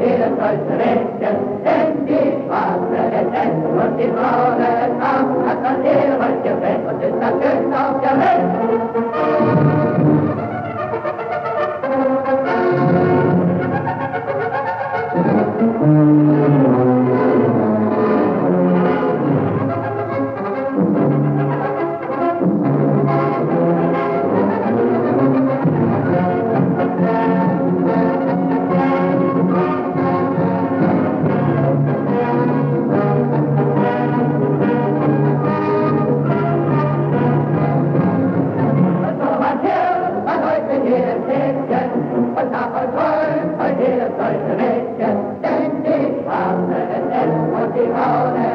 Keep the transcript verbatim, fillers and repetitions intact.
jedes deutsche Mädchen, denn die Schwarze ist es und die Braune ist auch, hat man ihr was gefällt und ist das Schönste auf der Welt. Und nach euch wollen, euch jedes deutsche Mädchen, denn die Schwarze ist es und die Braune